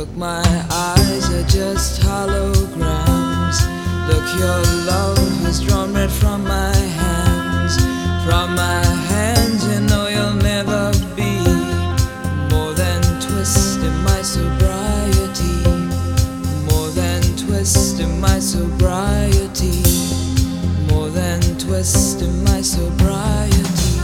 Look, my eyes are just holograms. Look, your love has drawn red from my hands. From my hands, you know you'll never be more than twist in my sobriety. More than twist in my sobriety. More than twist in my sobriety.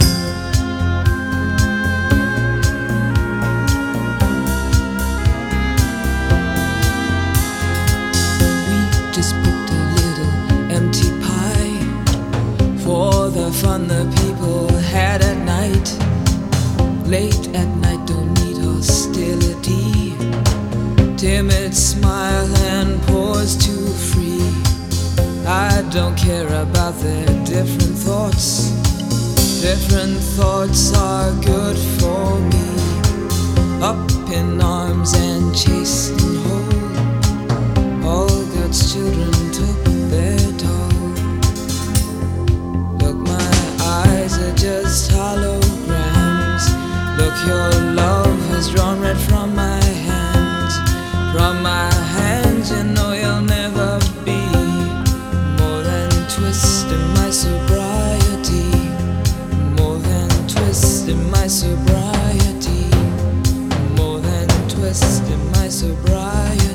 Just booked a little empty pie for the fun the people had at night. Late at night, don't need hostility. Timid smile and pause too free. I don't care about their different thoughts. Different thoughts are good for me. Up in arms and chased and whole. All God's children took their toll. Look, my eyes are just holograms. Look, your love has drawn red from my hands. From my hands, you know you'll never be more than twist in my sobriety. More than twist in my sobriety. More than twist in my sobriety.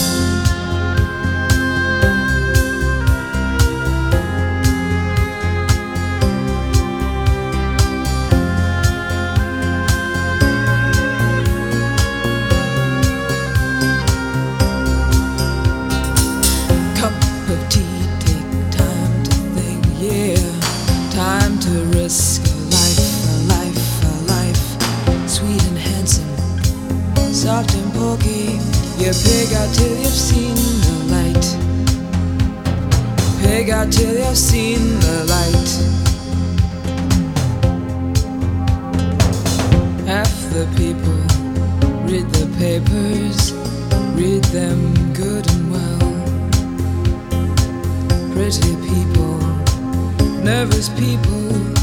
Time to risk a life, sweet and handsome, soft and pokey. You pig out till you've seen the light. Pig out till you've seen the light. Half the people read the papers, read them good and well. Pretty people, nervous people,